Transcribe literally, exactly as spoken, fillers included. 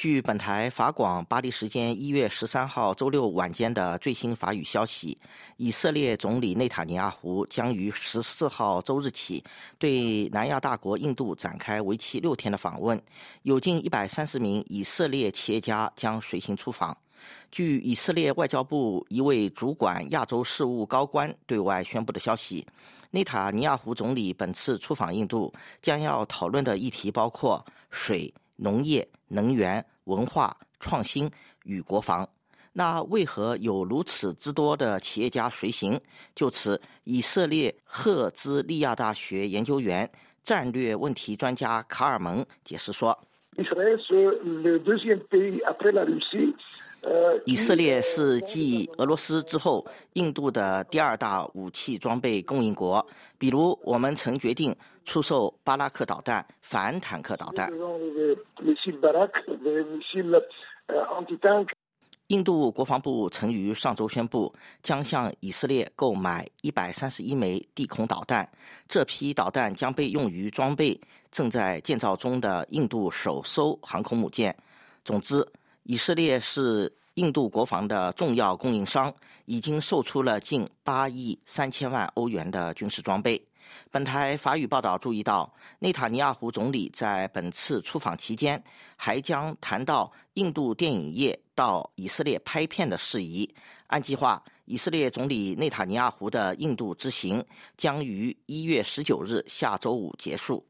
据本台法广巴黎时间一月十三号周六晚间的最新法语消息，以色列总理内塔尼亚胡将于十四号周日起对南亚大国印度展开为期六天的访问，有近一百三十名以色列企业家将随行出访。据以色列外交部一位主管亚洲事务高官对外宣布的消息，内塔尼亚胡总理本次出访印度将要讨论的议题包括水、农业、能源、文化、创新与国防。那为何有如此之多的企业家随行？就此，以色列赫兹利亚大学研究员、战略问题专家卡尔蒙解释说，以色列是继俄罗斯之后印度的第二大武器装备供应国，比如我们曾决定出售巴拉克导弹、反坦克导弹。印度国防部曾于上周宣布，将向以色列购买一百三十一枚地空导弹，这批导弹将被用于装备正在建造中的印度首艘航空母舰。总之，以色列是印度国防的重要供应商，已经售出了近八亿三千万欧元的军事装备。本台法语报道注意到，内塔尼亚胡总理在本次出访期间还将谈到印度电影业到以色列拍片的事宜。按计划，以色列总理内塔尼亚胡的印度之行将于一月十九日下周五结束。